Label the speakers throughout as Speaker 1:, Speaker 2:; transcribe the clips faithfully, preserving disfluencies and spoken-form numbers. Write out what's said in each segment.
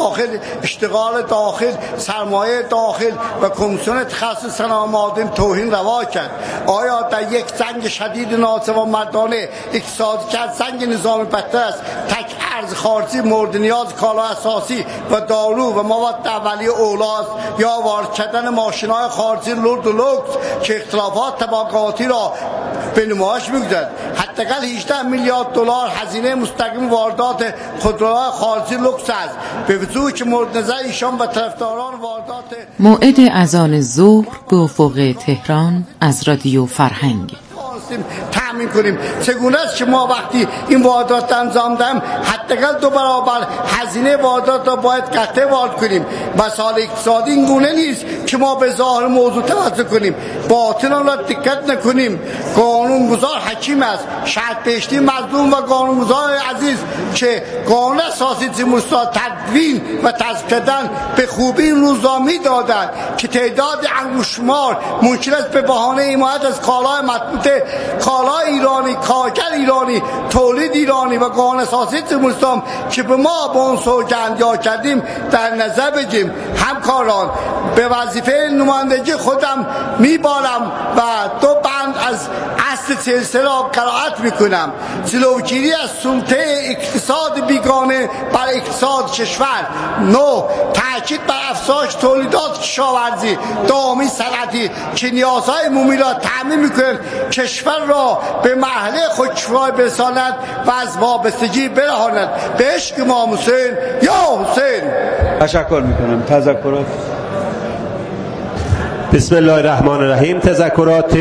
Speaker 1: داخل، اشتغال داخل، سرمایه داخل و کمیسیون تخصص صنایع معادن توهین روا کرد. آیا در یک جنگ شدید ناسوامردانه اقتصادی که از جنگ نظامی بدتر است، تک ارز خارجی مورد نیاز کالا اساسی و دارو و مواد اولیه اولاست، یا وارد کردن ماشین‌های خارجی لرد و لوکس که اختلافات طبقاتی را به نمایش می‌گذارد؟ حداقل هجده میلیارد دلار هزینه مستقیم واردات خودروهای خارجی لوکس است، به وجوهی که مورد نظر ایشان و طرفداران واردات.
Speaker 2: موعد اذان ظهر به افق تهران از رادیو فرهنگ
Speaker 1: تامین کنیم. چگونه است که ما وقتی این واردات انجام دهیم حداقل دو برابر هزینه واردات را باید قطعه وارد کنیم. مسائل اقتصادی این گونه نیست که ما به ظاهر موضوع توجه کنیم، باطن آن را دقت نکنیم. قانونگذار حکیم است، شرط بهشتی مظلوم و قانونگذار عزیز که قانون اساسی جمهوری اسلامی تدوین و تصویب کردن به خوبی این روزنامه دادند که تعداد انگشت‌شمار ممکن است به بهانه حمایت از کالای مطبوعه، کالا ایرانی، کارگر ایرانی، تولید ایرانی و قانون اساسی جمهوری اسلامی که به ما به اون سوگند یا کردیم در نظر بگیریم. همکاران، به وظیفه نمایندگی خودم میبارم و دو بند از اصل سلسله را قرائت میکنم. جلوگیری از سلطه اقتصاد بیگانه بر اقتصاد کشور. نو تاکید بر افزایش تولیدات کشاورزی، دامی صنعتی که نیازهای عمومی را تامین میکنند، کشور را به مرحله خودکفایی برساند و از وابستگی برهاند. به عشق امام حسین یا حسین.
Speaker 3: تشکر میکنم. تذکرات.
Speaker 4: بسم الله الرحمن الرحیم. تذکرات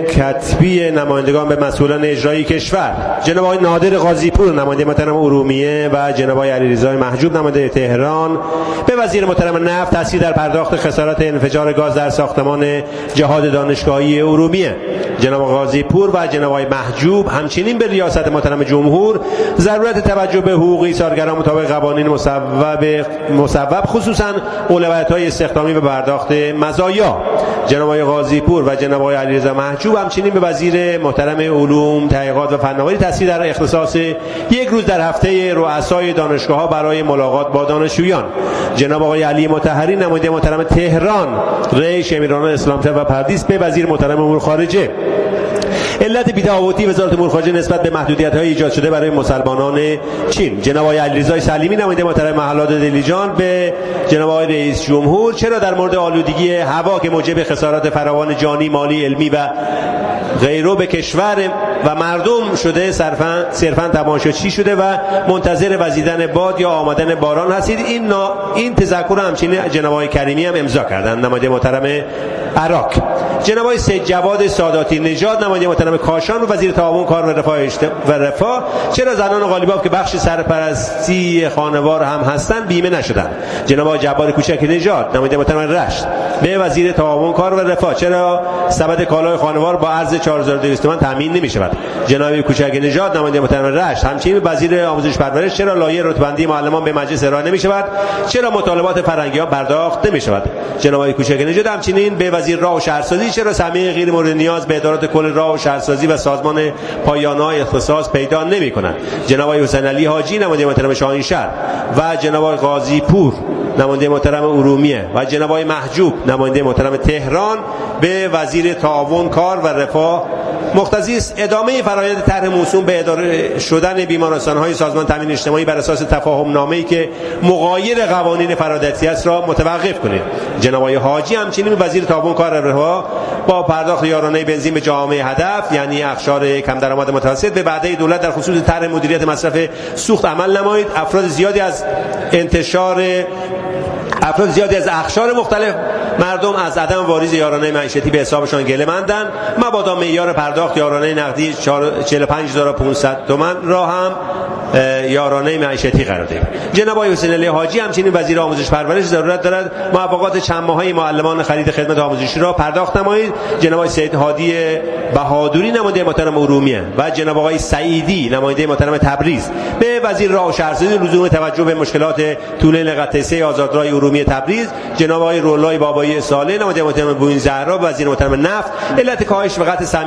Speaker 4: کتبی نمایندگان به مسئولان اجرایی کشور. جناب آقای نادر قاضی‌پور نماینده محترم ارومیه و جناب آقای علیرضا محجوب نماینده تهران به وزیر محترم نفت تاثیر در پرداخت خسارات انفجار گاز در ساختمان جهاد دانشگاهی ارومیه. جناب قاضی‌پور و جناب آقای محجوب همچنین به ریاست محترم جمهور ضرورت توجه به حقوق ایثارگران مطابق قوانین مصوب مصوب خصوصا اولویت‌های استخدامی و پرداخت مزایا. جناب آقای قاضی‌پور و جناب آقای علیرضا محجوب همچنین به وزیر محترم علوم، تحقیقات و فناوری تاثیر در اختصاص یک روز در هفته رؤسای دانشگاه‌ها برای ملاقات با دانشجویان. جناب آقای علی مطهری نماینده محترم تهران، رئیس امیران اسلام‌طلب و پردیس به وزیر محترم امور خارجه. علت بی‌تفاوتی وزارت امور خارجه نسبت به محدودیت‌های ایجاد شده برای مسلمانان چین. جناب آقای علیرضا سلیمی نماینده محترم محلات دلیجان به جناب آقای رئیس جمهور چرا در مورد آلودگی هوا که موجب خسارات فراوان جانی، مالی، علمی و غیره به کشور و مردم شده صرفاً صرفاً تماشاچی شده و منتظر وزیدن باد یا آمدن باران هستید. این نا... این تذکر همچنین جناب آقای کریمی هم امضا کردند. نماینده محترم عراق. جناب آقای سید جواد ساداتی نژاد نماینده محترم کاشان و وزیر تعاون کار و رفاه و رفاه چرا زنان قالیباف که بخش سرپرستی خانوار هم هستند بیمه نشدند. جناب آقای جبار کوچک نژاد نماینده محترم رشت به وزیر تعاون کار و رفاه چرا سبد کالای خانوار با ارز چهار هزار و دویست تومان تامین نمی‌شود. جناب کوچک نژاد نماینده محترم رشت همچنین وزیر آموزش پرورش چرا لایحه رتبه‌بندی معلمان به مجلس ارائه نمی‌شود، چرا مطالبات فرهنگیان پرداخت نمی‌شود. جناب کوچک نژاد همچنین به وزیر راه و شهرسازی چرا سهمیه غیر مورد نیاز به ادارات کل راه و شهرسازی و سازمان پایانه‌های اختصاص پیدا نمی‌کنند. جناب حسین علی حاجی نماینده محترم شاهینشهر و جناب قاضی‌پور نماینده محترم ارومیه و جناب محجوب نماینده محترم تهران به وزیر تعاون کار و رفاه مقتضی است ادامه فرآیند طرح موسوم به اداره شدن بیمارستان‌های سازمان تامین اجتماعی بر اساس تفاهم نامه‌ای که مغایر قوانین فرادستی است را متوقف کنید. جناب حاجی همچنین وزیر تعاون کار و رفاه با پرداخت یارانه بنزین به جامعه هدف یعنی اقشار کم درآمد متوسط به وعده دولت در خصوص طرح مدیریت مصرف سوخت عمل نمایید. افراد زیادی از انتشار افراد زیادی از اقشار مختلف مردم از عدم واریز یارانه معیشتی به حسابشان گله مندند. مبادا معیار پرداخت یارانه نقدی چهل و پنج هزار و پانصد تومان را هم یارانه معیشتی قرار دهیم. جناب آقای حسین علی حاجی همچنین وزیر آموزش پرورش ضرورت دارد موافقات چند ماهه معلمان خرید خدمات آموزشی را پرداخت نمایید. جناب آقای سید هادی بهادری نماینده محترم ارومیه و جناب آقای سعیدی نماینده محترم تبریز به وزیر راه و شهرسازی لزوم توجه به مشکلات طول قطعه سه آزادراه ارومیه تبریز. جناب آقای رولای بابایی صالح نماینده محترم بوین زهرا وزیر محترم نفت علت کاهش و قطع سهمیه گاز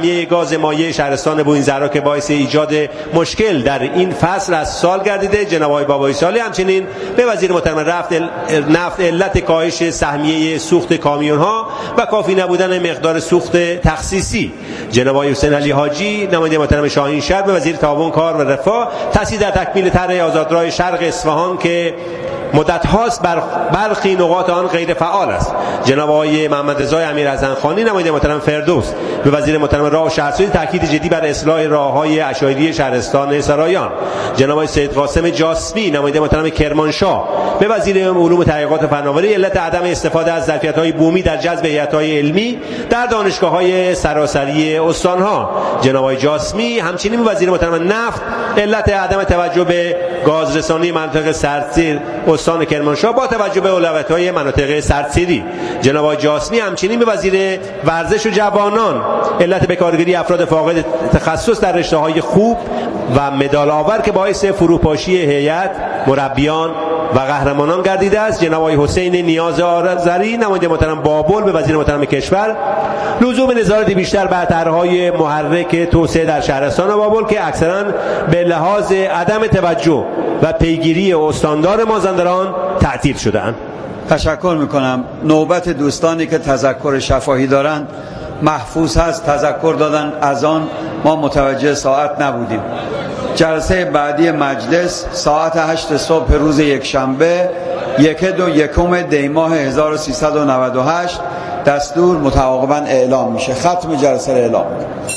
Speaker 4: گاز مایع شهرستان بوئینزرا که باعث ایجاد مشکل در این فصل از سال گردیده. جناب آقای بابایی سالی همچنین به وزیر محترم رفت نفت علت کاهش سهمیه سوخت کامیون‌ها و کافی نبودن مقدار سوخت تخصیصی. جناب آقای حسین علی حاجی نماینده محترم شاهین شهر به وزیر تعاون کار و رفاه تاکید در تکمیل طرح آزادراه شرق اصفهان که مدت هاست بر برخی نقاط آن غیر فعال است. جناب آقای محمد رضای امیر حسنخانی نماینده محترم فردوس به وزیر محترم راه و شهرسازی تاکید جدی بر اصلاح راههای اشایری شهرستان سرایان. جناب آقای سید قاسم جاسمی نماینده محترم کرمانشاه به وزیر علوم و تحقیقات و فناوری علت عدم استفاده از ظرفیت‌های بومی در جذب هیئت‌های علمی در دانشگاه‌های سراسری استان‌ها. جناب آقای جاسمی همچنین به وزیر محترم نفت علت عدم توجه به گازرسانی مناطق سردسیر استان کرمانشاه با توجه به اولویت‌های مناطق سردسیری. جناب آقای جاسمی همچنین به وزیر ورزش و جوانان علت بکارگیری افراد فاقد تخصص در رشته‌های خوب و مدال آور که باعث فروپاشی هیئت، مربیان و قهرمانان گردیده است. جناب آقای حسین نیاز آذری نماینده محترم بابل به وزیر محترم کشور لزوم نظارت بیشتر بر طرح‌های محرک توسعه در شهرستان بابل که اکثراً به لحاظ عدم توجه و پیگیری استاندار مازندران تعطیل شده‌اند.
Speaker 3: تشکر میکنم. نوبت دوستانی که تذکر شفاهی دارند محفوظ هست تذکر دادن، از آن ما متوجه ساعت نبودیم. جلسه بعدی مجلس ساعت هشت صبح روز یکشنبه یک دو یکم دی ماه هزار و سیصد و نود و هشت دستور متعاقباً اعلام میشه. ختم جلسه را اعلام.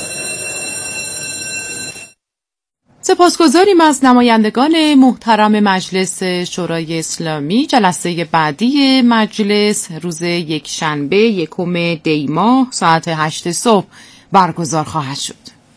Speaker 2: سپاسگزاریم از نمایندگان محترم مجلس شورای اسلامی. جلسه بعدی مجلس روز یکشنبه یکم دی ماه ساعت هشت صبح برگزار خواهد شد.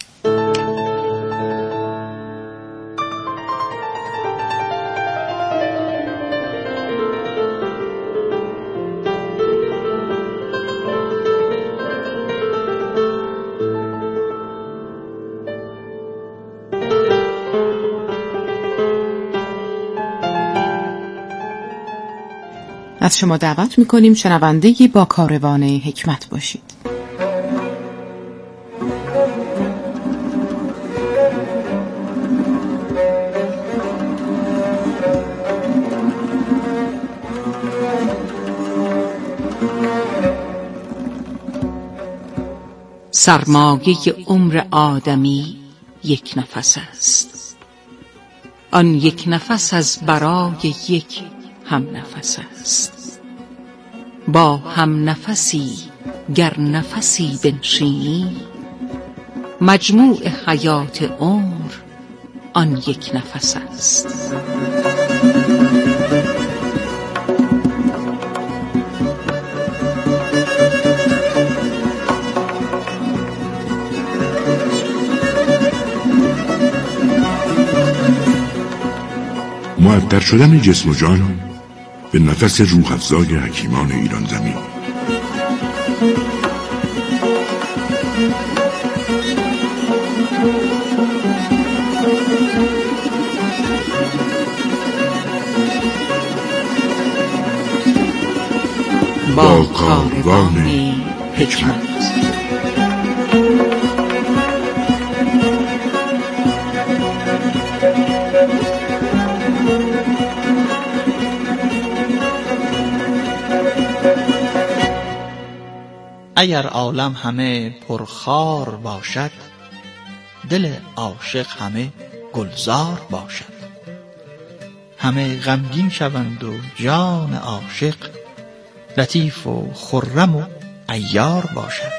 Speaker 2: از شما دعوت می‌کنیم شنونده با کاروان حکمت باشید. سرمایه عمر آدمی یک نفس است، آن یک نفس از برای یک هم نفس است. با هم نفسی گر نفسی بنشینی، مجموع حیات عمر آن یک نفس است.
Speaker 5: معطر شدن جسم و جان به نفس روح افزای حکیمان ایران زمین. با کاروان حکمت.
Speaker 6: اگر عالم همه پرخار باشد، دل عاشق همه گلزار باشد. همه غمگین شوند و جان عاشق، لطیف و خرم و عیار باشد.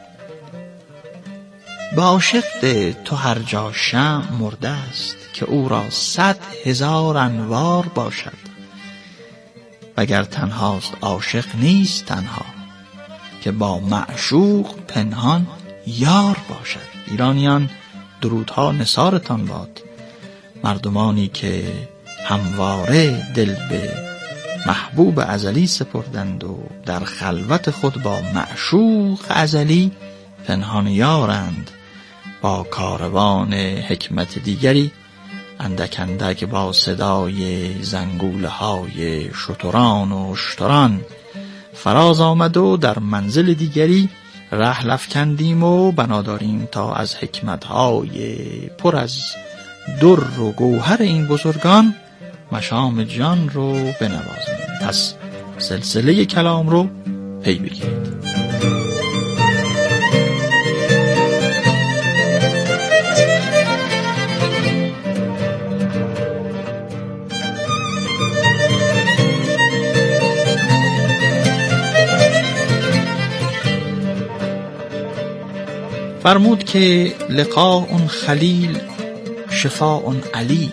Speaker 6: با عاشق ده تو هر جا شمع مرده است، که او را صد هزار انوار باشد. وگر تنهاست عاشق نیست تنها، که با معشوق پنهان یار باشد. ایرانیان درودها نثارتان باد، مردمانی که همواره دل به محبوب ازلی سپردند و در خلوت خود با معشوق ازلی پنهان یارند. با کاروان حکمت دیگری اندک اندک با صدای زنگوله های شتران و اشتران فراز آمد و در منزل دیگری ره لفکندیم و بناداریم تا از حکمتهای پر از در و گوهر این بزرگان مشام جان رو بنوازیم. پس سلسله کلام رو پی بگیرید. فرمود که لقاء خلیل شفاء علیل.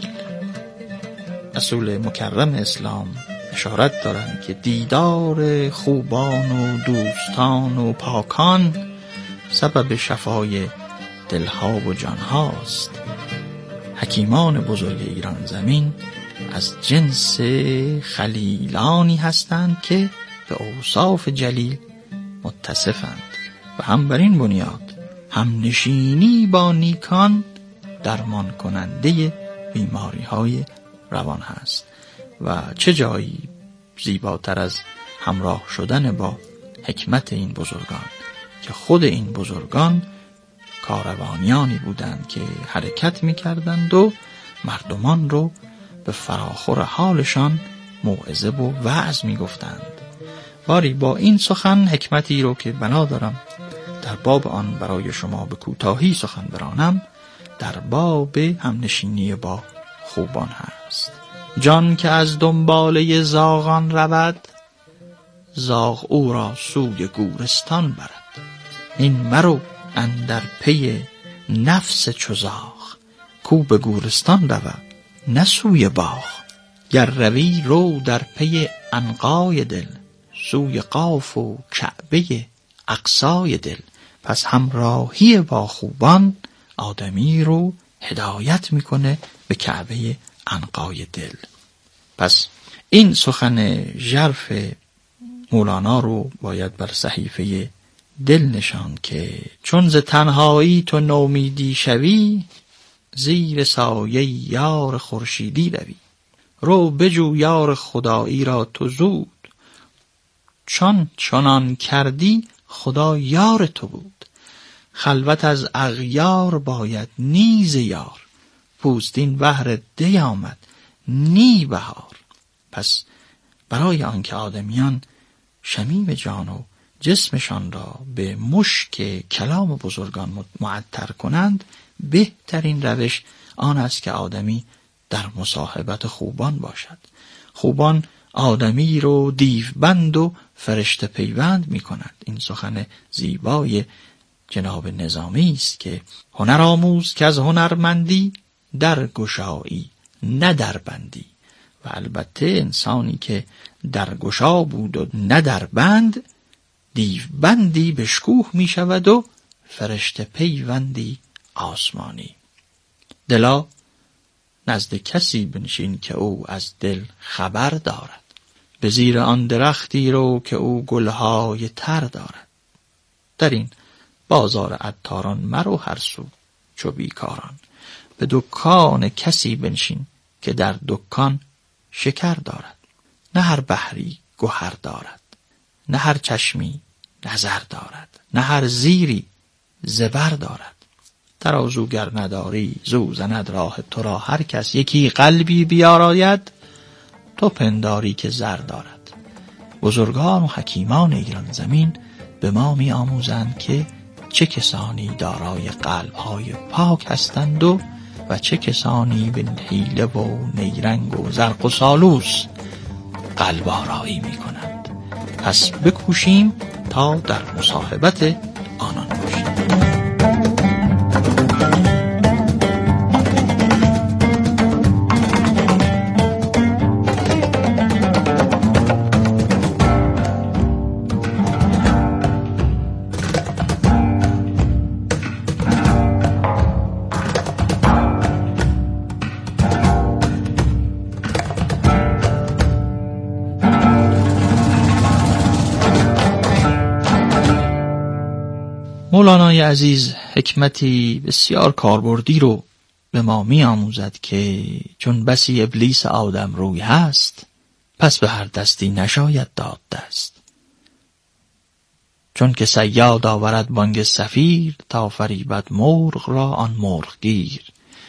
Speaker 6: رسول مکرم اسلام اشارت دارند که دیدار خوبان و دوستان و پاکان سبب شفای دلها و جانهاست. حکیمان بزرگ ایران زمین از جنس خلیلانی هستند که به اوصاف جلیل متصفند و هم بر این بنیاد هم نشینی با نیکان درمان کننده بیماری های روان هست. و چه جایی زیباتر از همراه شدن با حکمت این بزرگان که خود این بزرگان کاروانیانی بودند که حرکت می کردند و مردمان رو به فراخور حالشان موعظه و وعظ می گفتند. باری با این سخن حکمتی رو که بنا دارم در باب آن برای شما به کوتاهی سخن برانم در باب همنشینی با خوبان هست. جان که از دنباله زاغان رود، زاغ او را سوی گورستان برد. این مرو اندر پی نفس چو زاغ، کو به گورستان رود نه سوی باغ. گر روی رو در پی عنقای دل، سوی قاف و کعبه اقصای دل. پس همراهی با خوبان آدمی رو هدایت میکنه به کعبه عنقای دل. پس این سخن ژرف مولانا رو باید بر صحیفه دل نشان که چون ز تنهایی تو نومیدی شوی، زیر سایه یار خورشیدی روی. رو بجو یار خدایی را تو زود، چون چنان کردی خدا یار تو بود. خلوت از اغیار باید نیز یار، پوستین بهر دی آمد نی بهار. پس برای آنکه آدمیان شمیم جان و جسمشان را به مشک کلام بزرگان معطر کنند، بهترین روش آن است که آدمی در مصاحبت خوبان باشد. خوبان آدمی رو دیوبند و فرشته پیوند می کند. این سخن زیبای جناب نظامی است که هنر آموز که از هنرمندی در گشایی نه در بندی. و البته انسانی که در گشا بود و نه در بند، دیوبندی به شکوه می شود و فرشته پیوندی آسمانی. دلا نزد کسی بنشین که او از دل خبر دارد، به زیر آن درختی رو که او گلهای تر دارد. در این بازار عطاران مرو هر سو چو بیکاران، به دکان کسی بنشین که در دکان شکر دارد. نه هر بحری گوهر دارد، نه هر چشمی نظر دارد، نه هر زیری زبر دارد. ترازوگر نداری زو زند راه تو را، هر کس یکی قلبی بیاراید تو پنداری که زر دارد. بزرگان و حکیمان ایران زمین به ما می آموزند که چه کسانی دارای قلب‌های پاک هستند و و چه کسانی به حیله و نیرنگ و زرق و سالوس قلب آرایی می کنند. پس بکوشیم تا در مصاحبت آنان باشیم. مولانای عزیز حکمتی بسیار کاربردی رو به ما می آموزد که چون بسی ابلیس آدم روی هست، پس به هر دستی نشاید داد دست. چون که صیاد آورد بانگ صفیر، تا فریبد مرغ را آن مرغ گیر.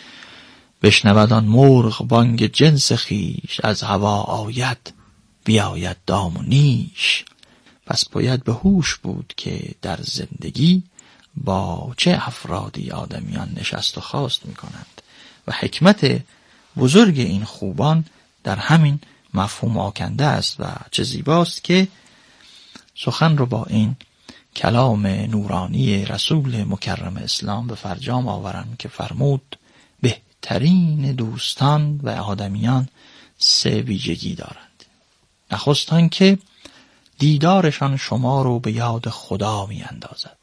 Speaker 6: بشنود آن مرغ بانگ جنس خیش، از هوا آید بیاید دام و نیش. پس باید به هوش بود که در زندگی با چه افرادی آدمیان نشست و خاست می کنند و حکمت بزرگ این خوبان در همین مفهوم آکنده است و چه زیباست که سخن رو با این کلام نورانی رسول مکرم اسلام به فرجام آورم که فرمود بهترین دوستان و آدمیان سه ویژگی دارند. نخست آن که دیدارشان شما رو به یاد خدا می اندازد.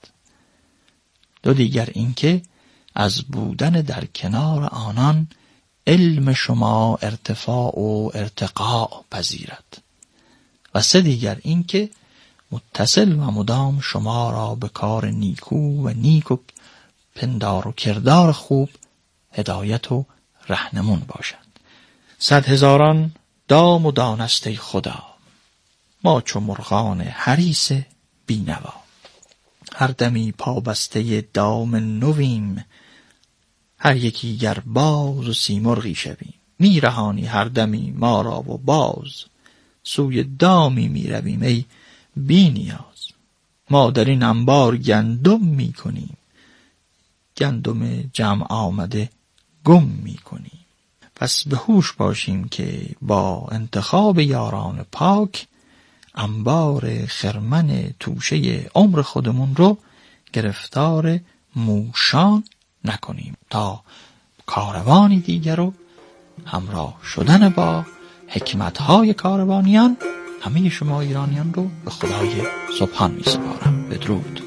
Speaker 6: دو دیگر این که از بودن در کنار آنان علم شما ارتفاع و ارتقاء پذیرد. و سه دیگر این که متصل و مدام شما را به کار نیکو و نیک و پندار و کردار خوب هدایت و رهنمون باشند. صد هزاران دام و دانسته خدا، ما چو مرغان حریص بینوا. هر دمی پابسته دام نویم، هر یکی گر باز و سیمرغی شویم. میرهانی هر دمی ما را و باز، سوی دامی میرویم ای بی نیاز. ما در این انبار گندم میکنیم، گندم جمع آمده گم میکنیم. پس به هوش باشیم که با انتخاب یاران پاک انبار خرمن توشه عمر خودمون رو گرفتار موشان نکنیم تا کاروانی دیگر رو همراه شدن با حکمتهای کاروانیان همه شما ایرانیان رو به خدای سبحان می سپارم. بدرود.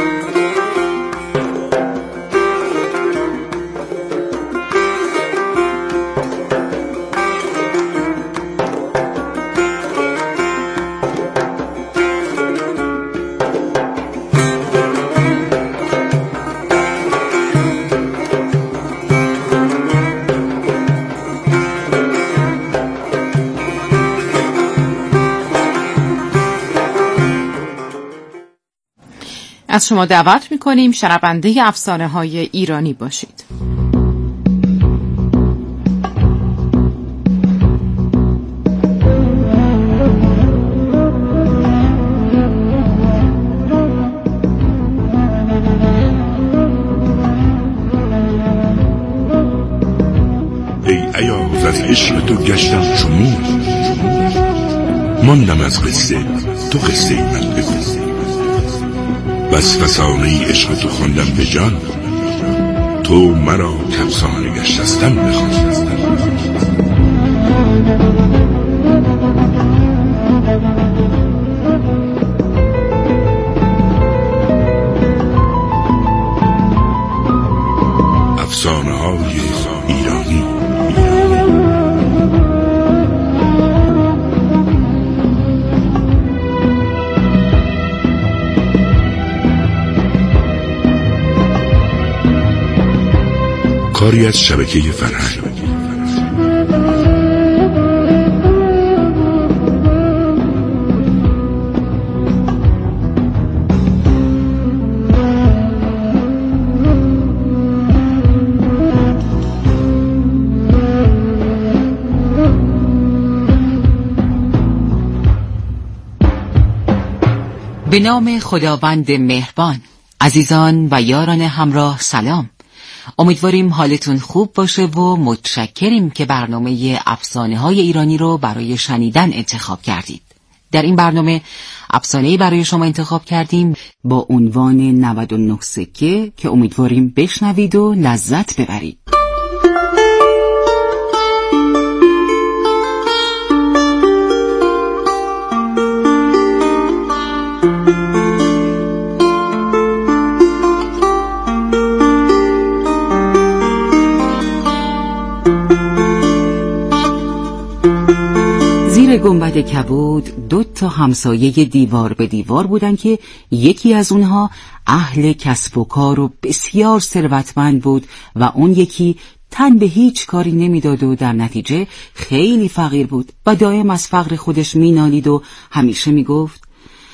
Speaker 2: از شما دعوت می‌کنیم شنونده افسانه‌های ایرانی باشید.
Speaker 5: ای ایاز از عشق تو گشتم چو موی، ماندم از قصه تو قصه من بگو. بس فسانه عشق تو خواندم به جان، تو مرا کفسانه گشتستم بخوان. افسانه های ایرانی. کاری از شبکه فرهنگ.
Speaker 7: به نام خداوند مهربان. عزیزان و یاران همراه سلام. امیدواریم حالتون خوب باشه و متشکریم که برنامه افسانه های ایرانی رو برای شنیدن انتخاب کردید. در این برنامه افسانه‌ای برای شما انتخاب کردیم با عنوان نود و نه سکه که امیدواریم بشنوید و لذت ببرید. زیر گنبد کبود دو تا همسایه دیوار به دیوار بودن که یکی از اونها اهل کسب و کار و بسیار ثروتمند بود و اون یکی تن به هیچ کاری نمیداد و در نتیجه خیلی فقیر بود و دائم از فقر خودش مینالید و همیشه میگفت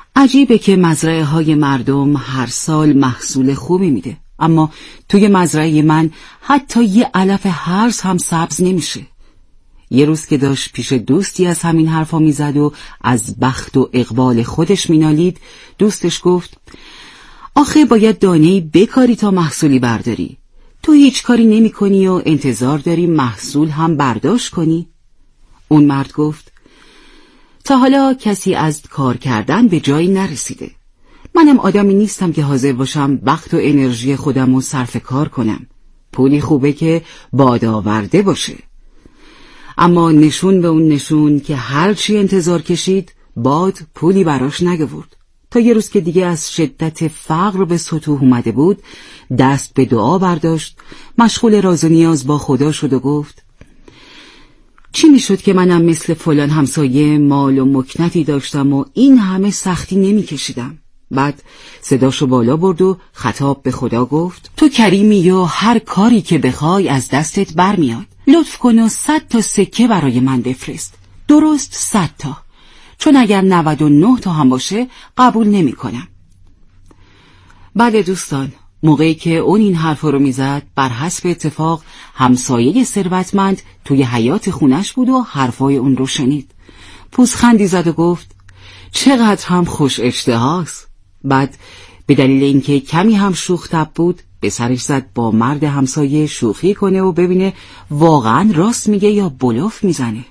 Speaker 7: عجیبه که مزرعه های مردم هر سال محصول خوبی میده، اما توی مزرعه من حتی یه علف هرز هم سبز نمیشه. یه روز که داشت پیش دوستی از همین حرفا میزد و از بخت و اقبال خودش مینالید، دوستش گفت آخه باید دانه‌ای بکاری تا محصولی برداری. تو هیچ کاری نمی کنی و انتظار داری محصول هم برداشت کنی؟ اون مرد گفت تا حالا کسی از کار کردن به جایی نرسیده. منم آدمی نیستم که حاضر باشم وقت و انرژی خودم رو صرف کار کنم. پولی خوبه که باد آورده باشه. اما نشون به اون نشون که هر چی انتظار کشید باد پولی براش نگورد. تا یه روز که دیگه از شدت فقر به سطوح اومده بود، دست به دعا برداشت، مشغول راز و نیاز با خدا شد و گفت چی میشد که منم مثل فلان همسایه مال و مکنتی داشتم و این همه سختی نمی کشیدم. بعد صداشو بالا برد و خطاب به خدا گفت تو کریمی و هر کاری که بخوای از دستت برمیاد. لطف کن و صد تا سکه برای من بفرست. درست صد تا، چون اگر نود و نه تا هم باشه قبول نمی کنم. بله دوستان، موقعی که اون این حرفا رو میزد، بر حسب اتفاق همسایه ثروتمند توی حیاط خونش بود و حرفای اون رو شنید. پوزخندی زد و گفت چقدر هم خوش اشتهاست. بعد به دلیل اینکه کمی هم شوخ طبع بود، به سرش زد با مرد همسایه شوخی کنه و ببینه واقعا راست میگه یا بلوف میزنه.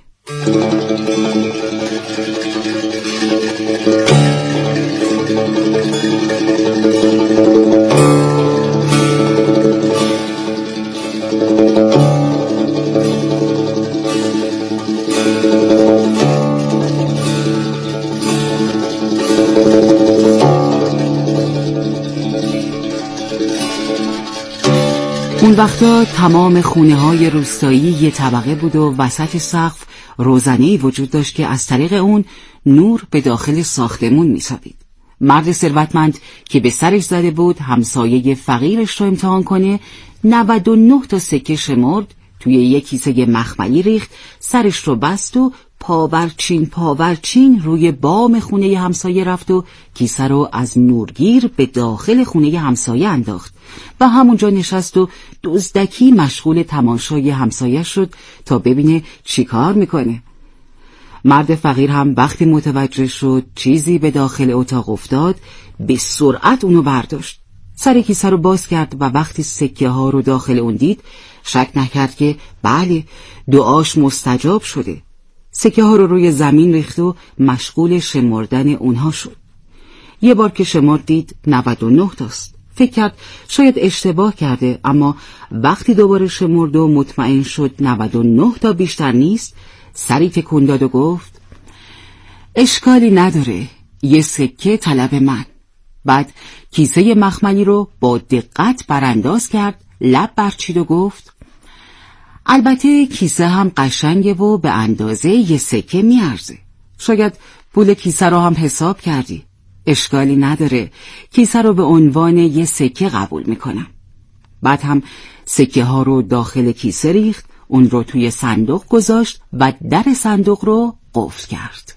Speaker 7: اون وقتا تمام خونه های روستایی یه طبقه بود و وسط سقف روزنه‌ای وجود داشت که از طریق اون نور به داخل ساختمون می‌سابید. مرد ثروتمند که به سرش زده بود همسایه فقیرش رو امتحان کنه، نود و نه تا سکه شمرد، توی یک کیسه مخملی ریخت، سرش رو بست و پاورچین پاورچین روی بام خونه همسایه رفت و کیسه رو از نورگیر به داخل خونه همسایه انداخت و همونجا نشست و دزدکی مشغول تماشای همسایه شد تا ببینه چی کار میکنه. مرد فقیر هم وقتی متوجه شد چیزی به داخل اتاق افتاد، به سرعت اونو برداشت، سر کیسه رو باز کرد و وقتی سکه ها رو داخل اون دید شک نکرد که بله، دعاش مستجاب شده. سکه ها رو روی زمین ریخت و مشغول شمردن اونها شد. یه بار که شمرد دید نود و نه تاست. فکر کرد شاید اشتباه کرده، اما وقتی دوباره شمرد و مطمئن شد نود و نه تا بیشتر نیست، سری تکون داد و گفت اشکالی نداره، یه سکه طلب من. بعد کیسه مخملی رو با دقت برانداز کرد، لب برچید و گفت البته کیسه هم قشنگه و به اندازه یه سکه میارزه. شاید پول کیسه رو هم حساب کردی. اشکالی نداره، کیسه رو به عنوان یه سکه قبول میکنم. بعد هم سکه ها رو داخل کیسه ریخت، اون رو توی صندوق گذاشت و در صندوق رو قفل کرد.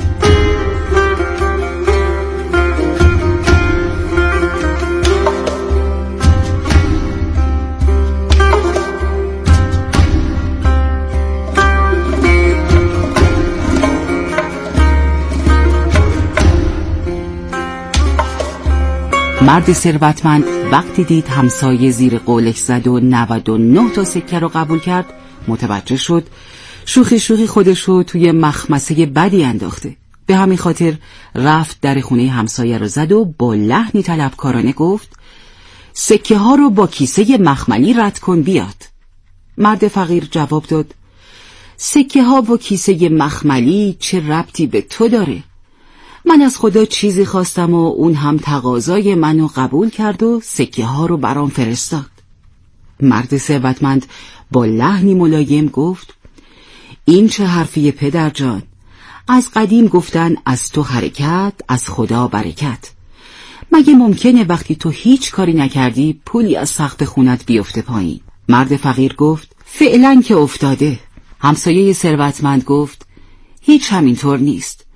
Speaker 7: مرد ثروتمند وقتی دید همسایه زیر قولش زد و نود و نه تا سکه رو قبول کرد، متوجه شد شوخی شوخی خودشو توی مخمسه بدی انداخته. به همین خاطر رفت در خونه همسایه رو زد و با لحنی طلبکارانه گفت سکه ها رو با کیسه مخملی رد کن بیاد. مرد فقیر جواب داد سکه ها و کیسه مخملی چه ربطی به تو داره؟ من از خدا چیزی خواستم و اون هم تقاضای منو قبول کرد و سکه ها رو برام فرستاد. مرد ثروتمند با لحنی ملایم گفت این چه حرفیه پدر جان؟ از قدیم گفتن از تو حرکت از خدا برکت. مگه ممکنه وقتی تو هیچ کاری نکردی پولی از سقف خونت بیفته پایین؟ مرد فقیر گفت فعلا که افتاده. همسایه ثروتمند گفت هیچ همینطور نیست.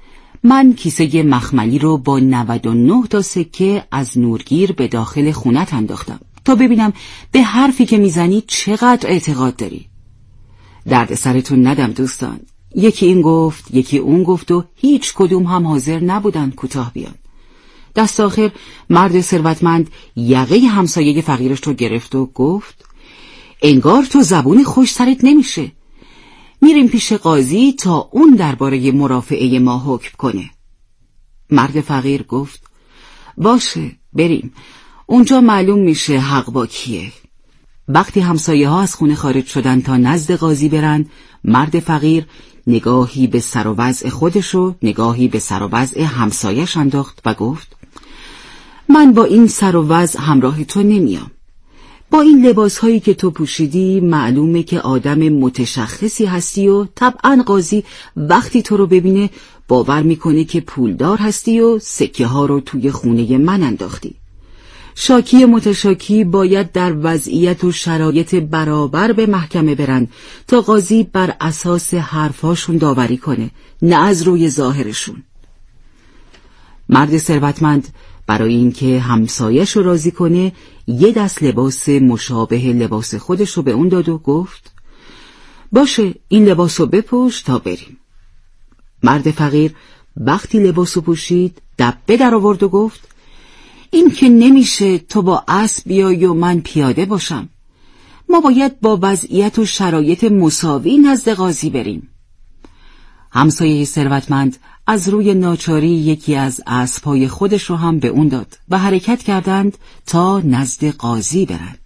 Speaker 7: من کیسه مخملی رو با نود و نه تا سکه از نورگیر به داخل خونت انداختم تا ببینم به حرفی که میزنی چقدر اعتقاد داری. درد سرتون ندم دوستان. یکی این گفت، یکی اون گفت و هیچ کدوم هم حاضر نبودن کوتاه بیان. دست آخر مرد ثروتمند یقه همسایه فقیرش رو گرفت و گفت انگار تو زبون خوش سرت نمیشه. میریم پیش قاضی تا اون درباره مرافعه ما حکم کنه. مرد فقیر گفت باشه بریم، اونجا معلوم میشه حق با کیه. وقتی همسایه ها از خونه خارج شدن تا نزد قاضی برن، مرد فقیر نگاهی به سر و وضع خودش و نگاهی به سر و وضع همسایش انداخت و گفت من با این سر و وضع همراه تو نمیام. با این لباس هایی که تو پوشیدی معلومه که آدم متشخصی هستی و طبعا قاضی وقتی تو رو ببینه باور میکنه که پولدار هستی و سکه ها رو توی خونه من انداختی. شاکی متشاکی باید در وضعیت و شرایط برابر به محکمه برن تا قاضی بر اساس حرفاشون داوری کنه، نه از روی ظاهرشون. مرد ثروتمند برای اینکه همسایش رو راضی کنه یه دست لباس مشابه لباس خودش رو به اون داد و گفت باشه این لباس رو بپوش تا بریم. مرد فقیر وقتی لباس رو پوشید دبه در آورد و گفت این که نمیشه تو با اسب بیای و من پیاده باشم. ما باید با وضعیت و شرایط مساوی نزد قاضی بریم. همسایه ثروتمند از روی ناچاری یکی از اسب‌های خودش رو هم به اون داد و حرکت کردند تا نزد قاضی برند.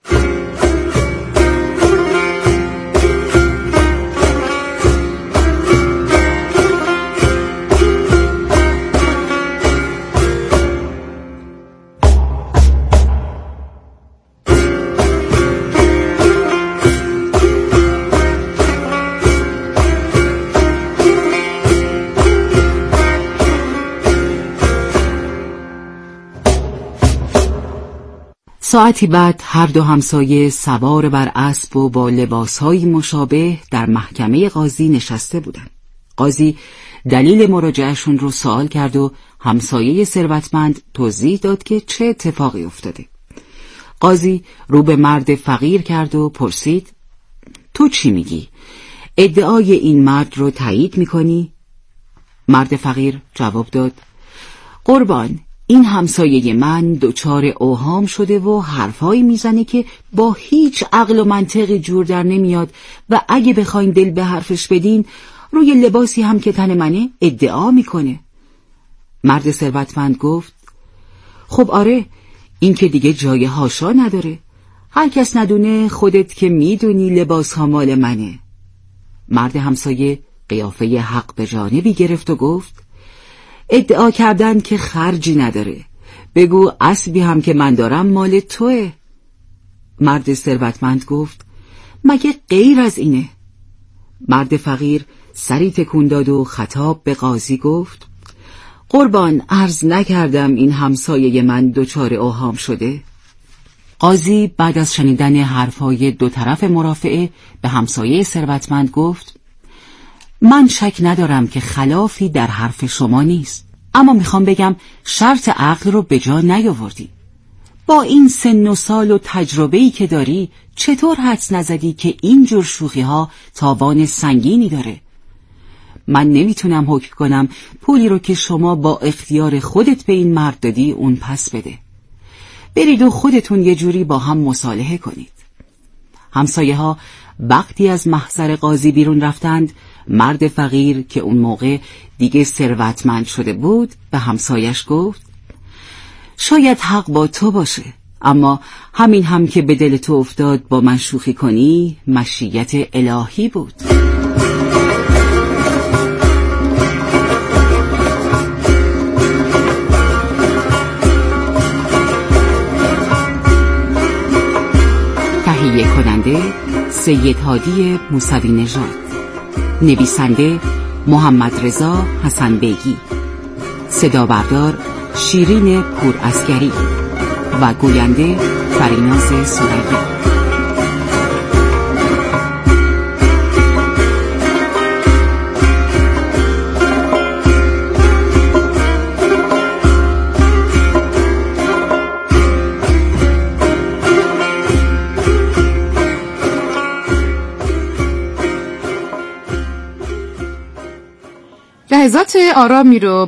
Speaker 7: ساعتی بعد هر دو همسایه سوار بر اسب و با لباسهای مشابه در محکمه قاضی نشسته بودند. قاضی دلیل مراجعهشون رو سوال کرد و همسایه ثروتمند توضیح داد که چه اتفاقی افتاده. قاضی رو به مرد فقیر کرد و پرسید تو چی میگی؟ ادعای این مرد رو تایید میکنی؟ مرد فقیر جواب داد قربان، این همسایه من دچار اوهام شده و حرفایی میزنه که با هیچ عقل و منطقی جور در نمیاد و اگه بخواین دل به حرفش بدین روی لباسی هم که تن منه ادعا میکنه. مرد ثروتمند گفت خب آره، این که دیگه جای هاشا نداره. هر کس ندونه خودت که میدونی لباس ها مال منه. مرد همسایه قیافه حق به جانبی گرفت و گفت ادعا کردن که خرجی نداره. بگو اسبی هم که من دارم مال توه. مرد ثروتمند گفت مگه غیر از اینه؟ مرد فقیر سری تکون داد و خطاب به قاضی گفت قربان، عرض نکردم این همسایه من دچار اوهام شده؟ قاضی بعد از شنیدن حرفای دو طرف مرافعه به همسایه ثروتمند گفت من شک ندارم که خلافی در حرف شما نیست، اما میخوام بگم شرط عقل رو به جا نیاوردی. با این سن و سال و تجربه‌ای که داری چطور حدس نزدی که این جور شوخی ها تاوان سنگینی داره؟ من نمیتونم حکم کنم پولی رو که شما با اختیار خودت به این مرد دادی اون پس بده. برید و خودتون یه جوری با هم مصالحه کنید. همسایه ها وقتی از محضر قاضی بیرون رفتند، مرد فقیر که اون موقع دیگه ثروتمند شده بود به همسایش گفت شاید حق با تو باشه، اما همین هم که به دل تو افتاد با من شوخی کنی مشیت الهی بود. تهیه کننده سید هادی موسوی نژاد، نویسنده محمد رضا حسن بیگی، صدا بردار شیرین پور اسکری و گوینده فریناز سوریه.
Speaker 2: لحظات آرامی رو